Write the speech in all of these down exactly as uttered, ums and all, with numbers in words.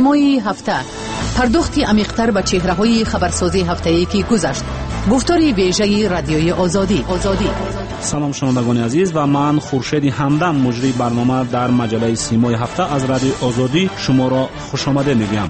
سیمای هفته، پرداختی عمیق‌تر به چهره‌های خبرسازی هفته‌ای که گذشت. گفتاری ویژه رادیوی آزادی. آزادی. سلام شنوندگان عزیز و من خورشید همدم مجری برنامه در مجله سیمای هفته از رادیو آزادی شما را خوش آمده میگم.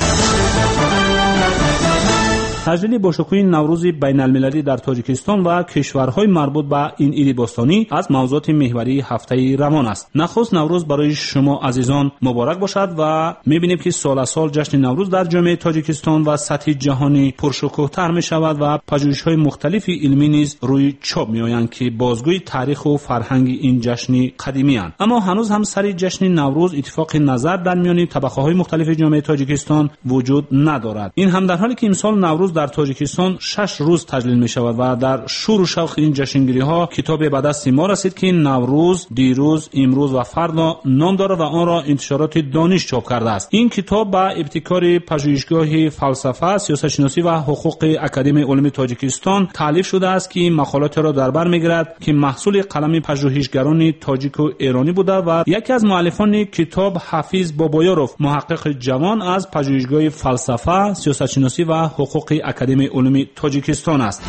تجلیل باشکوه نوروز بین المللی در تاجیکستان و کشورهای مربوط به این عید باستانی از موضوعات محوری هفته روان است. نخست نوروز برای شما عزیزان مبارک باشد و می‌بینیم که سال سال جشن نوروز در جامعه تاجیکستان و سطح جهانی پرشکوه‌تر می‌شود و پژوهش‌های مختلف علمی نیز روی چوب می‌آیند که بازگوی تاریخ و فرهنگ این جشن قدیمی اند. اما هنوز هم سر جشن نوروز اتفاق نظر در میان طبقه‌های مختلف جامعه تاجیکستان وجود ندارد. این هم در حالی که امسال نوروز در تاجیکستان شش روز تجلیل می شود و در شور و شوق این جشنگیری ها کتابی به دست ما رسید که نوروز، دیروز، امروز و فردا نام دارد و آن را انتشارات دانش چاپ کرده است. این کتاب به ابتکار پژوهشگاه فلسفه، سیاست شناسی و حقوق اکادمی علوم تاجیکستان تالیف شده است که مقالات را در بر میگیرد که محصول قلم پژوهشگران تاجیک و ایرانی بوده و یکی از مؤلفان کتاب حفیظ بابایاروف، محقق جوان از پژوهشگاه فلسفه، سیاست شناسی و حقوق اکادمی علوم تاجیکستان است.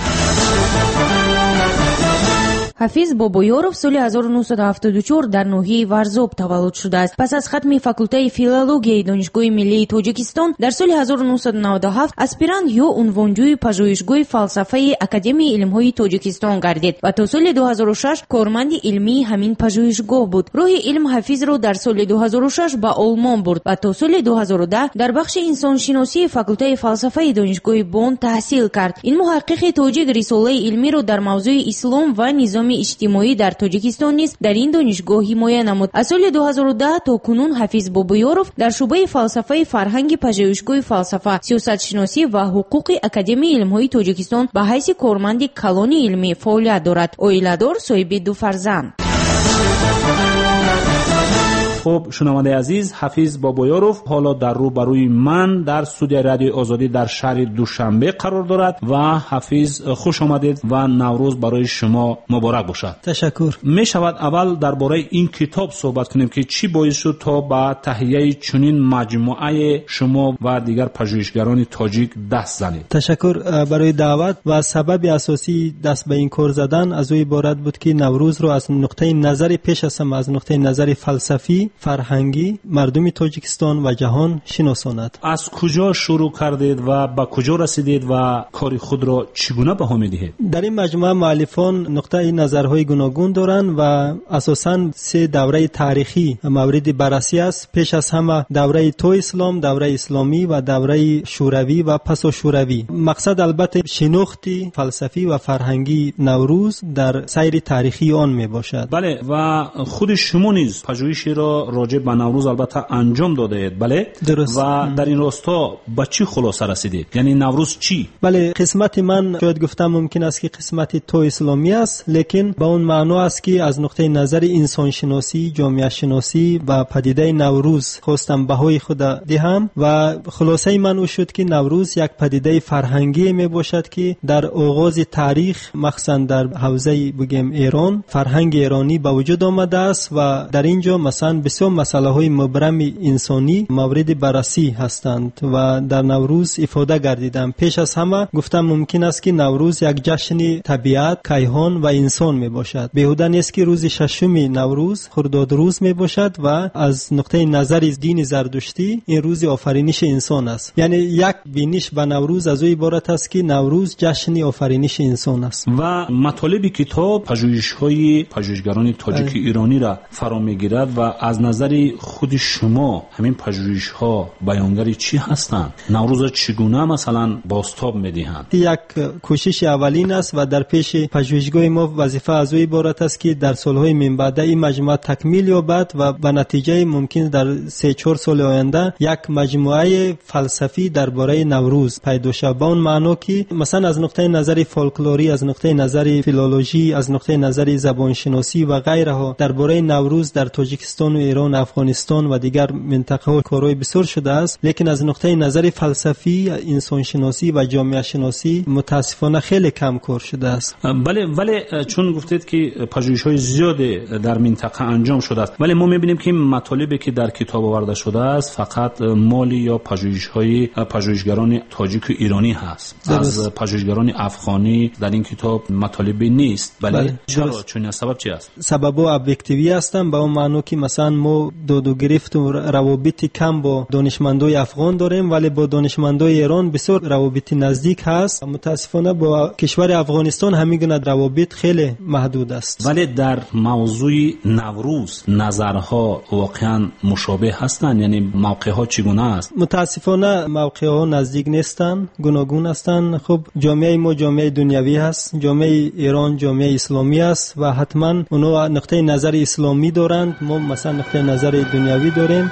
حفیظ بابایاروف سال هزار و نهصد و هفتاد و چهار در ناحیه ورزاب تولد شده است. پس از ختم فاکولته فیلولوژی دانشگاه ملی تاجیکستان در سال هزار و نهصد و نود و هفت اسپیرانت یا عنوانجوی پژوهشگاه فلسفه اکادمی علم‌های تاجیکستان گردید و تا سال دو هزار و شش کارمند علمی همین پژوهشگاه بود. راه علم حفیظ را در سال دو هزار و شش به آلمان برد و تا سال دو هزار و ده در بخش انسان شناسی فاکولته فلسفه دانشگاه بون تحصیل کرد. این محقق تاجیک رساله علمی را در موضوع اسلام و نظام اجتماعی در تاجیکستان نیز در این دانشگاه حمایت نمود. از سال دو هزار و ده تا کنون حفیظ بابایاروف در شعبه فلسفه فرهنگ پژوهشگاه فلسفه، سیاست شناسی و حقوق اکادمی علم‌های تاجیکستان به حیث کارمند کلان علمی فعالیت دارد. عائله‌دار، صاحب دو فرزند. خب شنونده عزیز، حفیظ بابایاروف حالا در روبروی من در استودیو رادیو آزادی در شهر دوشنبه قرار دارد و حفیظ خوش آمدید و نوروز برای شما مبارک باشد. تشکر. می شود اول درباره این کتاب صحبت کنیم که چی باعث شد تا به تهیه چنین مجموعه شما و دیگر پژوهشگران تاجیک دست زنید؟ تشکر برای دعوت و سبب اساسی دست به این کار زدن از او عبارت بود که نوروز رو از نقطه نظر پیش از همه از نقطه نظر فلسفی، فرهنگی مردم تاجیکستان و جهان شناساند. از کجا شروع کردید و به کجا رسیدید و کار خود را چگونه بها می‌دهید؟ در این مجموعه مؤلفان نقطه نظرهای گوناگون دارند و اساساً سه دوره تاریخی مورد بررسی است. پیش از همه دوره تو اسلام، دوره اسلامی و دوره شوروی و پس از شوروی. مقصد البته شناخت فلسفی و فرهنگی نوروز در سیر تاریخی آن میباشد. بله، و خود شما نیز پژوهشی را راجع به نوروز البته انجام داده اید. بله درست. و در این راستا به چی خلاصه رسیدید؟ یعنی نوروز چی؟ بله، قسمت من شاید گفتم ممکن است که قسمت تو اسلامی است، لیکن با اون معنا است که از نقطه نظر انسان شناسی، جامعه شناسی و پدیده نوروز خواستم بهای خود دهم و خلاصه من او شد که نوروز یک پدیده فرهنگی می باشد که در آغاز تاریخ مخصوصا در حوزه بگیم ایران فرهنگ ایرانی به وجود آمده است و در اینجا مثلا بسیار مسئله های مبرم انسانی مورد بررسی هستند و در نوروز افاده گردیدم. پیش از همه گفتم ممکن است که نوروز یک جشن طبیعت، کیهان و انسان می باشد. بیهوده نیست که روز ششم نوروز خرداد روز می باشد و از نقطه نظر دین زردشتی این روز آفرینش انسان است. یعنی یک بینش به نوروز از او عبارت است که نوروز جشن آفرینش انسان است. و مطالب کتاب پژوهش‌های پژوهشگران تاجیک ایرانی را فرا می‌گیرد و از نظر خود شما همین پژوهش‌ها بیانگر چی هستند؟ نوروز چگونه مثلا بازتاب می‌دهند؟ یک کوشش اولین است و در پیش پژوهشگاه ما وظیفه از او عبارت است که در سال‌های من بعد این مجموعه تکمیل یابد و به نتیجه ممکن در سه چهار سال آینده یک مجموعه فلسفی درباره نوروز پیدا شود. با اون معنی که مثلا از نقطه نظر فولکلوری، از نقطه نظر فیلولوژی، از نقطه نظر زبان شناسی و غیره درباره نوروز در تاجیکستان و ایران، افغانستان و دیگر منطقه ها کارهای بسیار شده است، لیکن از نقطه نظر فلسفی، انسان شناسی و جامعه شناسی متاسفانه خیلی کم کار شده است. بله ولی چون گفتید که پژوهش‌های زیادی در منطقه انجام شده است، ولی ما می‌بینیم که مطالبی که در کتاب آورده شده است فقط مالی یا پژوهش‌های پژوهشگران تاجیک و ایرانی هست. درست. از پژوهشگران افغانی در این کتاب مطالبی نیست. بله, بله. چرا؟ درست. چون سبب چی است؟ سبب‌ها ابجکتیوی هستند، به اون معنی که مثلا ما داد و گرفت و روابط کم با دانشمندای افغان داریم، ولی با دانشمندای ایران بسیار روابط نزدیک هست. متاسفانه با کشور افغانستان همین گونه روابط خیلی محدود است. ولی در موضوع نوروز نظرها واقعا مشابه هستند، یعنی موقع‌ها چگونه است؟ متاسفانه موقع‌ها نزدیک نیستند، گوناگون هستند. خب جامعه ما جامعه دنیوی هست، جامعه ایران جامعه اسلامی است و حتما اونها نقطه نظر اسلامی دارند، ما مثلا نقطه نظر دنیوی داریم.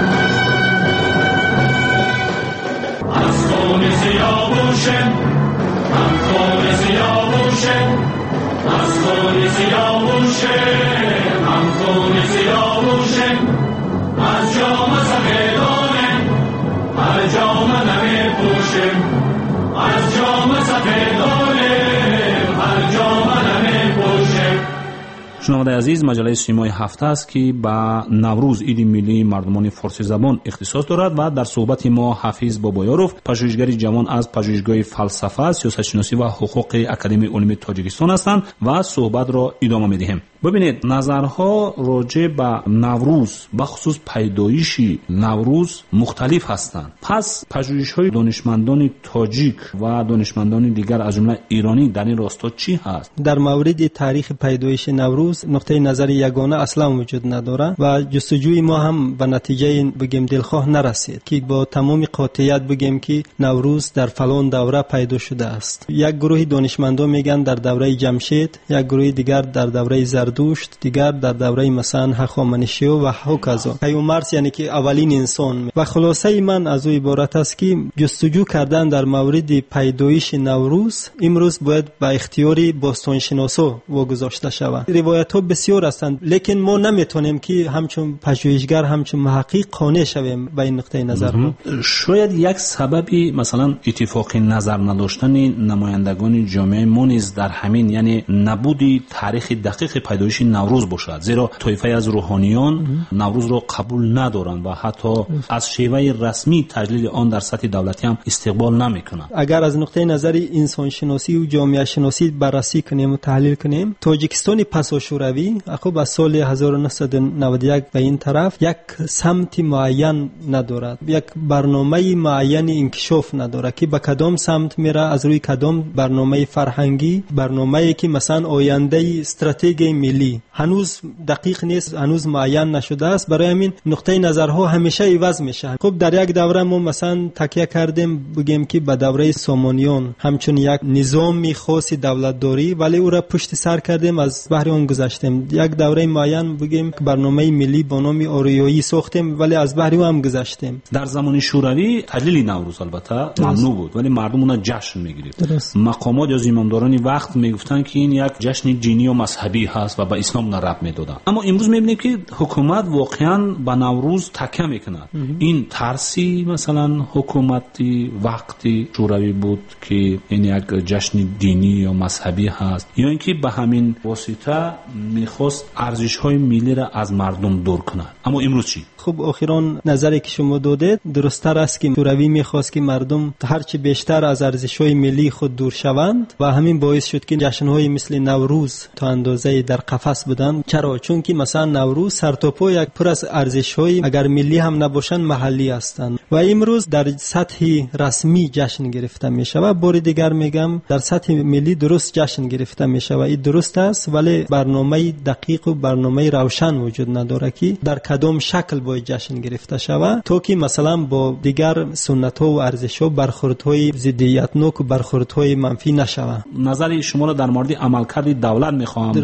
شنونده عزیز، مجله سیمای هفته است که با نوروز عید ملی مردمان فارسی زبان اختصاص دارد و در صحبت ما حفیظ بابایاروف، پژوهشگر جوان از پژوهشگاه فلسفه، سیاست شناسی و حقوق اکادمی علوم تاجیکستان هستند و صحبت را ادامه می‌دهیم. ببینید نظرها راجع به نوروز به خصوص پیدایش نوروز مختلف هستند. پس پژوهش‌های دانشمندان تاجیک و دانشمندان دیگر از جمله ایرانی در این راستا چی هست؟ در مورد تاریخ پیدایش نوروز نقطه نظر یگانه اصلا وجود نداره و جستجوی ما هم به نتیجه بگیم دلخواه نرسید که با تمام قاطعیت بگیم که نوروز در فلان دوره پیدا شده است. یک گروه دانشمندان میگن در دوره جمشید، یک گروه دیگر در دوره زردشت، دیگر در دوره مثلا هخامنشی و هوکزا. پیامبرس یعنی که اولین انسان. و خلاصه من از او عبارت است که جستجو کردن در مورد پیدایش نوروز امروز باید به اختیار باستانشناسا واگذاشته شود. روایت ها بسیار هستند، لیکن ما نمیتونیم که همچون پژوهشگر همچون محقق قانع شویم به این نقطه نظر ها. شاید یک سببی مثلا اتفاق نظر نداشتن نمایندگان جامعه ما نیز در همین یعنی نبودی تاریخ دقیق پیدایش نوروز باشد، زیرا طایفه از روحانیان نوروز را قبول ندارند و حتی از شیوه رسمی تجلیل آن در سطح دولتی هم استقبال نمیکنند. اگر از نقطه نظر انسان شناسی و جامعه شناسی بررسی کنیم و تحلیل کنیم، تاجیکستان پس از شوروی خب از سال هزار و نهصد و نود و یک به این طرف یک سمت معین ندارد، یک برنامه معین انکشاف ندارد که به کدام سمت میره، از روی کدام برنامه فرهنگی، برنامه‌ای که مثلا آینده استراتژی ملی هنوز دقیق نیست، هنوز معین نشده است. برای همین نقطه نظرها همیشه عوض میشه. خب در یک دوره ما مثلا تکیه کردیم بگیم که به دوره سامانیان همچون یک نظام خاص دولتداری، ولی او را پشت سر کردیم، از بحر اون گذشتیم. یک دوره معین بگیم که برنامه ملی با نام آریایی ساختیم، ولی از بحر اون هم گذشتیم. در زمان شوروی تجلیل نوروز البته ممنوع بود، ولی مردم اون جشن میگرفت. مقامات یا زمامداران وقت میگفتن که این یک جشن دینی و مذهبی هست و به اسلام ربط میدادن. اما امروز میبینیم که حکومت واقعا به نوروز تکیه میکنه. این ترسی مثلا حکومتی وقتی شوروی بود که این یک جشن دینی یا مذهبی هست، یا اینکه به همین واسطه میخواست ارزش‌های ملی را از مردم دور کنه. اما امروز چی؟ خب اخیراً نظری که شما دادید درست‌تر است که شوروی میخواست که مردم هرچی بیشتر از ارزش‌های ملی خود دور شوند و همین باعث شد که جشن‌های مثل نوروز تا اندازه در قفس بودن. چرا؟ چون که مثلا نوروز سرتاپا یک پر از ارزش‌های اگر ملی هم نباشند محلی هستند و امروز در سطح رسمی جشن گرفته میشه و بار دیگر میگم در سطح ملی درست جشن گرفته میشه و این درست است، ولی برنامه دقیق و برنامه روشن وجود نداره که در کدام شکل باید جشن گرفته شود تا که مثلا با دیگر سنت‌ها و ارزش‌ها برخوردهای ضدیت‌ناک و برخوردهای منفی نشود. نظر شما را در مورد عملکرد دولت میخوام داشته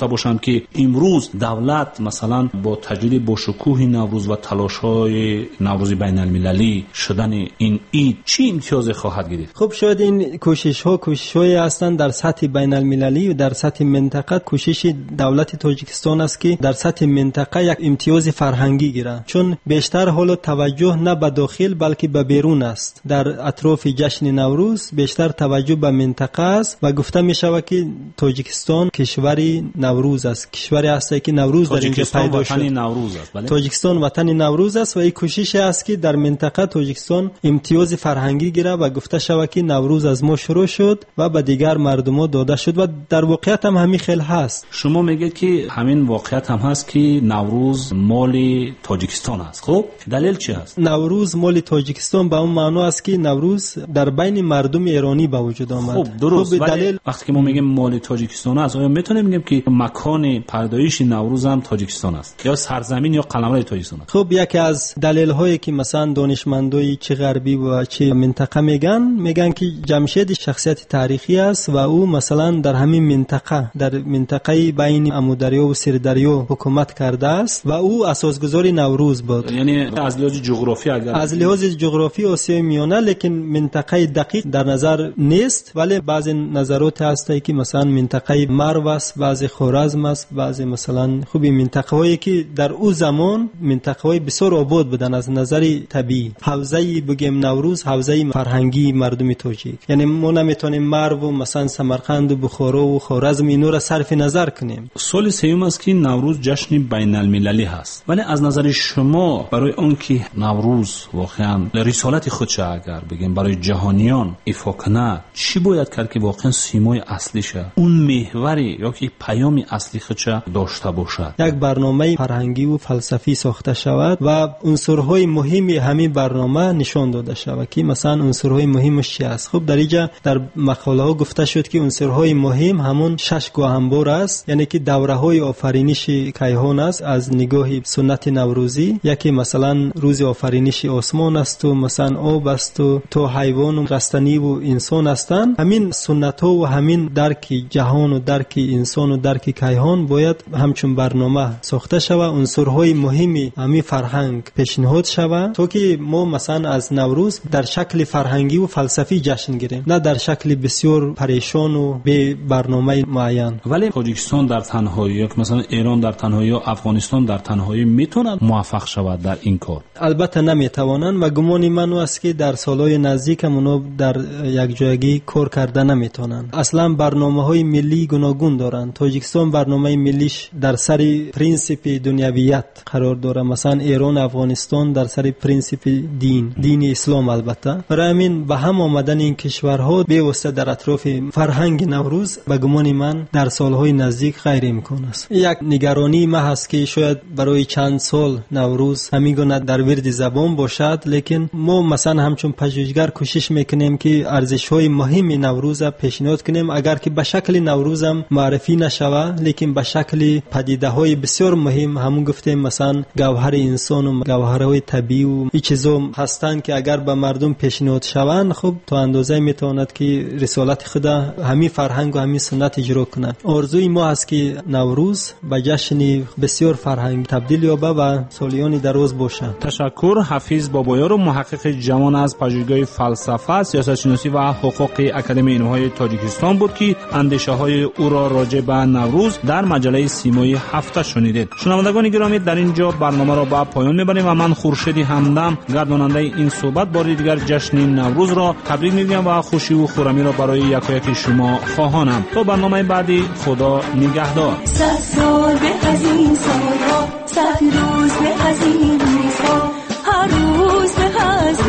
یافته باشند که امروز دولت مثلا با تجلیل باشکوه نوروز و تلاش‌های نوروز بین المللی شدن این عید چی امتیازی خواهد گرفت؟ خب شاید این کوشش‌ها کوشش‌هایی هستند در سطح بین المللی و در سطح منطقه. کوشش دولت تاجیکستان است که در سطح منطقه یک امتیاز فرهنگی گیرد، چون بیشتر حال توجه نه به داخل بلکه به بیرون است. در اطراف جشن نوروز بیشتر توجه به منطقه است و گفته می شود که تاجیکستان کشوری نوروز است، کشوری است که نوروز در اینجا پیدا شد. نوروز است. بله؟ تاجیکستان وطن نوروز است و این کوشش است که در منطقه تاجیکستان امتیاز فرهنگی گیره و گفته شود که نوروز از ما شروع شد و به دیگر مردم داده شد و در واقعیت هم همین خیلی هست. شما میگید که همین واقعیت هم هست که نوروز مال تاجیکستان است. خب دلیل چی است؟ نوروز مال تاجیکستان به اون معنی است که نوروز در بین مردم ایرانی به وجود آمد. خب درست، خب دلیل وقتی که ما میگیم مال تاجیکستان است، آیا میتونیم بگیم که مکان پیدایش نوروز هم تاجیکستان است یا سرزمین یا قلمرو تاجیکستان است؟ خب یکی از دلیل هایی که مثلا دانشمندای چه غربی و چه منطقه میگن میگن که جمشید شخصیت تاریخی است و او مثلا در همین منطقه در منطقه بین امودریا و سردریا حکومت کرده است و او اساسگذار نوروز بود. یعنی از لحاظ جغرافی اگر از لحاظ جغرافی آسیای میانه، لیکن منطقه دقیق در نظر نیست، ولی بعضی نظرات هستی که مثلا منطقه مرو است، بعضی خوارزم است، بعضی مثلا خوبی منطقه هایی که در او زمان منطقه های بسیار آباد بودن از نظر طبیعی. حوزه بگیم نوروز حوزه فرهنگی مردم تاجیک، یعنی ما نمیتونیم مرو و مثلا سمرقند و بخارا و خوارزم اینو را صرف نظر کنیم. سال سوم است که نوروز جشن بین المللی هست، ولی از نظر شما برای اون که نوروز واقعا رسالت خودش اگر بگیم برای جهانیان ایفا کنه، چی باید کرد که واقعا سیمای اصلیشه اون محوری یا که پیام اصلی خودش داشته باشد؟ یک برنامه فرهنگی و فلسفی ساخته شود و عنصرهای مهمی همین برنامه نشان داده شود که مثلا عنصرهای مهمش چی است. خب در اینجا در مقاله ها گفته شد که عنصرهای مهم همون شش گوهنبار است، یعنی که دوره های آفرینش کیهان است از نگاه سنت نوروزی. یکی مثلا روز آفرینش آسمان است و مثلا آب است و تو حیوان و رستنی و انسان هستند. همین سنت ها و همین درک جهان و درک انسان و درک کیهان باید همچون برنامه ساخته شود، عنصرهای مهمی همین فرهنگ پیشنهاد شود تا که ما مثلا از نوروز در شکل فرهنگی و فلسفی جشن گیریم، نه در شکل بسیار پریشان و به برنامه معین. ولی تاجیکستان در تنهایی یا مثلا ایران در تنهایی یا افغانستان در تنهایی میتونه موفق شود در این کار؟ البته نمیتوانند و گمان من است که در سالهای نزدیک اونا در یک جایگی کار کرده نمیتونن. اصلا برنامه‌های ملی گوناگون دارن. تاجیکستان برنامه ملیش در سر پرینسیپ دنیویت قرار داره، مثلا ایران افغانستان در سر پرینسیپ دین دین اسلام. البته برای همین به هم آمدن این کشورها به واسطه در اطراف فرهنگ نوروز به گمان من در سالهای نزدیک غیر امکان است. یک نگرانی ما هست که شاید برای چند سال نوروز همیگونه در ورد زبان باشد، لیکن ما مثلا همچون پژوهشگر کوشش میکنیم که ارزش‌های مهم نوروز پیشنهاد کنیم، اگر که به شکل نوروز هم معرفی نشود لیکن به شکل پدیده‌های بسیار مهم همون گفتیم مثلا گوهر انسان و گوهرهای طبیعی و این چیزا هستند که اگر به مردم پیشنهاد شوند خب تا اندازه میتواند که رسالت خود همین فرهنگ و همین سنت اجرا کنه. آرزوی ما است که نوروز به جشن بسیار فرهنگی تبدیل یابه و سالیان دراز باشد. تشکر. حفیظ بابایار، محقق جوان از پژوهشگاه فلسفه، سیاست شناسی و حقوق اکادمی علوم‌های تاجیکستان بود که اندیشه های او را راجع به نوروز در مجله سیمای هفته شنیدید. شنوندگان گرامی، در اینجا برنامه را به پایان میبریم و من خورشید همدم گرداننده این صحبت بار دیگر جشن نوروز را تبریک میگویم و خوشی و خرمی را برای یکایک شما خواهانم. تا برنامه بعدی، خدا نگهدار. صد سال به از این سالها، صد روز به از این روزها، هر روز به از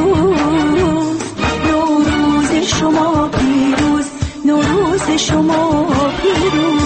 دیروز. نوروز شما پیروز، نوروز شما پیروز.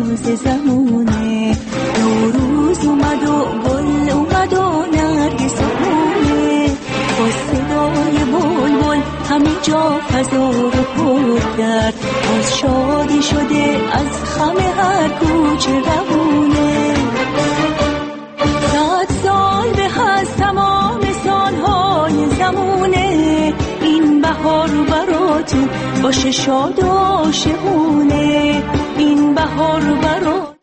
ناز زمونه. نوروز اومد و گل اومد و نرگس و خونه. با صدای بلبل همه جا فضا رو پر کرد. باز شادی شده از خم هر کوچه روونه. صد سال به از تمام سالهای زمونه. این بهار براتون باشه شاد و شهونه. این بهار براتون